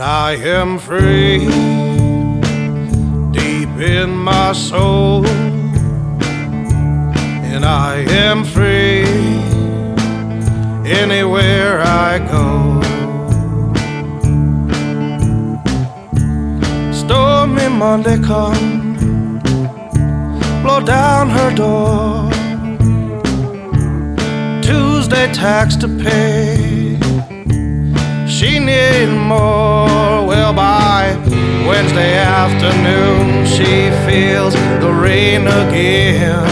I am free deep in my soul, and I am free anywhere I go. Stormy Monday come, blow down her door. Tuesday tax to pay, she need more. Well, by Wednesday afternoon she feels the rain again.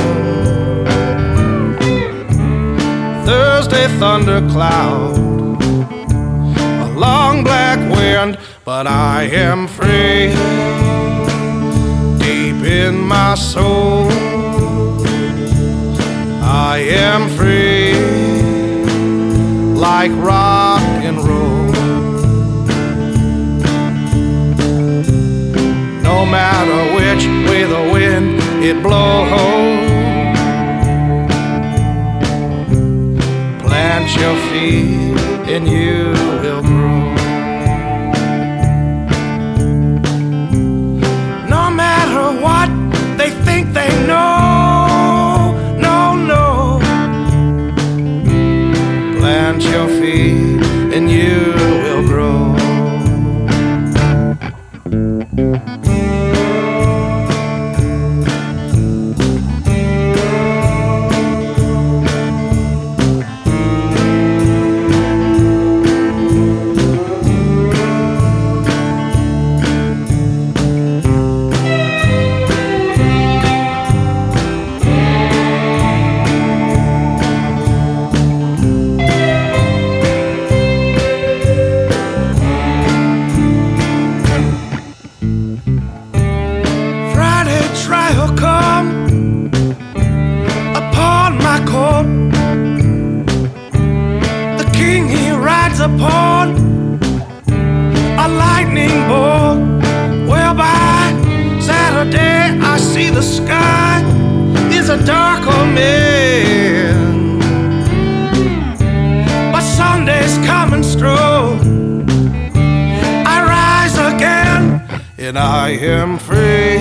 Thursday thundercloud, a long black wind, but I am free deep in my soul. I am free like rock and roll. No matter which way the wind it blows, plant your feet and you will grow. No matter what they think they know, no, no, plant your feet and you will grow. Trial come upon my court. The king he rides upon a lightning bolt. Well, by Saturday I see the sky is a dark omen, but Sunday's coming strong. I rise again and I am free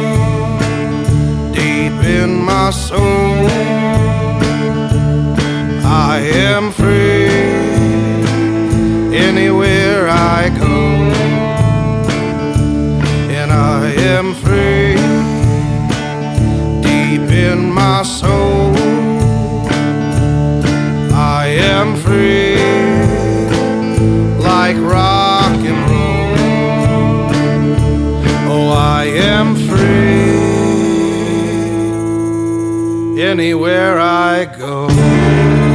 in my soul. I am free anywhere I go, and I am free deep in my soul. I am free like rock and roll. Oh, I am free anywhere I go.